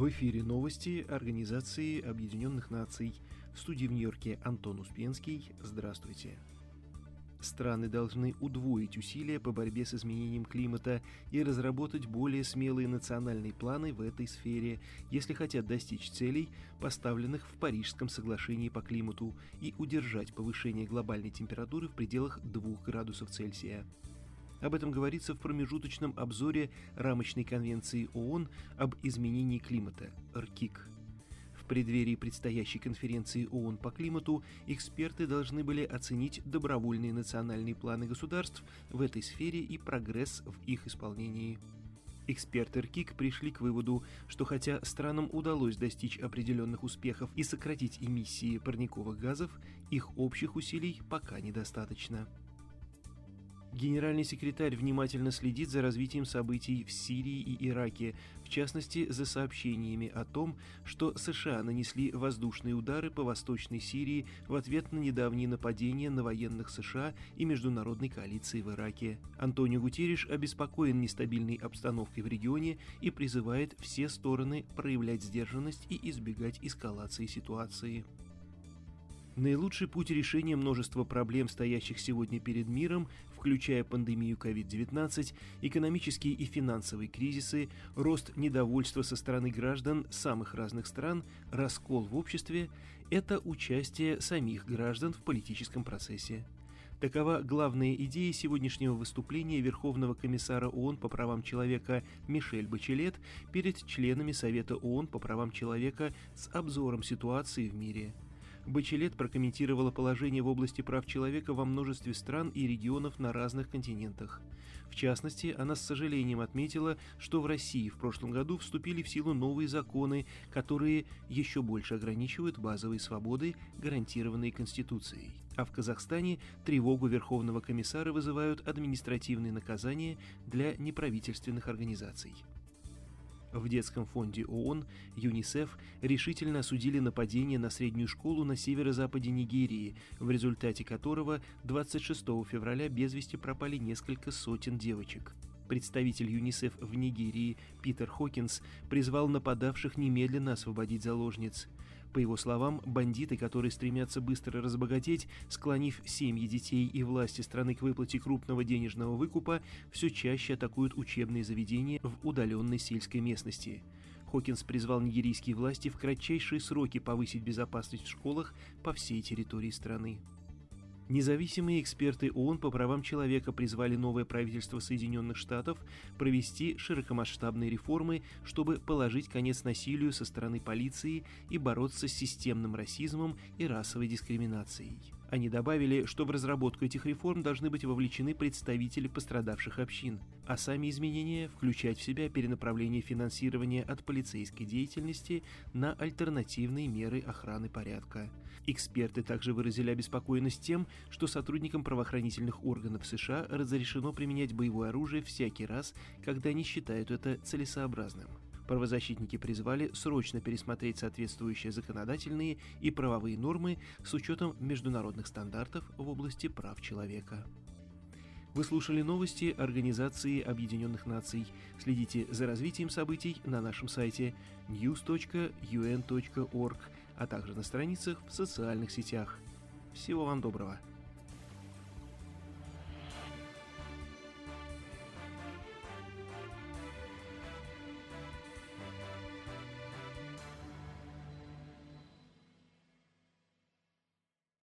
В эфире новости Организации Объединенных Наций. В студии в Нью-Йорке Антон Успенский. Здравствуйте. Страны должны удвоить усилия по борьбе с изменением климата и разработать более смелые национальные планы в этой сфере, если хотят достичь целей, поставленных в Парижском соглашении по климату, и удержать повышение глобальной температуры в пределах 2 градусов Цельсия. Об этом говорится в промежуточном обзоре рамочной конвенции ООН об изменении климата (РКИК). В преддверии предстоящей конференции ООН по климату эксперты должны были оценить добровольные национальные планы государств в этой сфере и прогресс в их исполнении. Эксперты РКИК пришли к выводу, что хотя странам удалось достичь определенных успехов и сократить эмиссии парниковых газов, их общих усилий пока недостаточно. Генеральный секретарь внимательно следит за развитием событий в Сирии и Ираке, в частности, за сообщениями о том, что США нанесли воздушные удары по Восточной Сирии в ответ на недавние нападения на военных США и международной коалиции в Ираке. Антонио Гутерриш обеспокоен нестабильной обстановкой в регионе и призывает все стороны проявлять сдержанность и избегать эскалации ситуации. Наилучший путь решения множества проблем, стоящих сегодня перед миром, включая пандемию COVID-19, экономические и финансовые кризисы, рост недовольства со стороны граждан самых разных стран, раскол в обществе – это участие самих граждан в политическом процессе. Такова главная идея сегодняшнего выступления Верховного комиссара ООН по правам человека Мишель Бачелет перед членами Совета ООН по правам человека с обзором ситуации в мире. Бачелет прокомментировала положение в области прав человека во множестве стран и регионов на разных континентах. В частности, она с сожалением отметила, что в России в прошлом году вступили в силу новые законы, которые еще больше ограничивают базовые свободы, гарантированные Конституцией. А в Казахстане тревогу Верховного комиссара вызывают административные наказания для неправительственных организаций. В детском фонде ООН ЮНИСЕФ решительно осудили нападение на среднюю школу на северо-западе Нигерии, в результате которого 26 февраля без вести пропали несколько сотен девочек. Представитель ЮНИСЕФ в Нигерии Питер Хокинс призвал нападавших немедленно освободить заложниц. По его словам, бандиты, которые стремятся быстро разбогатеть, склонив семьи детей и власти страны к выплате крупного денежного выкупа, все чаще атакуют учебные заведения в удаленной сельской местности. Хокинс призвал нигерийские власти в кратчайшие сроки повысить безопасность в школах по всей территории страны. Независимые эксперты ООН по правам человека призвали новое правительство Соединенных Штатов провести широкомасштабные реформы, чтобы положить конец насилию со стороны полиции и бороться с системным расизмом и расовой дискриминацией. Они добавили, что в разработку этих реформ должны быть вовлечены представители пострадавших общин, а сами изменения включать в себя перенаправление финансирования от полицейской деятельности на альтернативные меры охраны порядка. Эксперты также выразили обеспокоенность тем, что сотрудникам правоохранительных органов США разрешено применять боевое оружие всякий раз, когда они считают это целесообразным. Правозащитники призвали срочно пересмотреть соответствующие законодательные и правовые нормы с учетом международных стандартов в области прав человека. Вы слушали новости Организации Объединенных Наций. Следите за развитием событий на нашем сайте news.un.org, а также на страницах в социальных сетях. Всего вам доброго!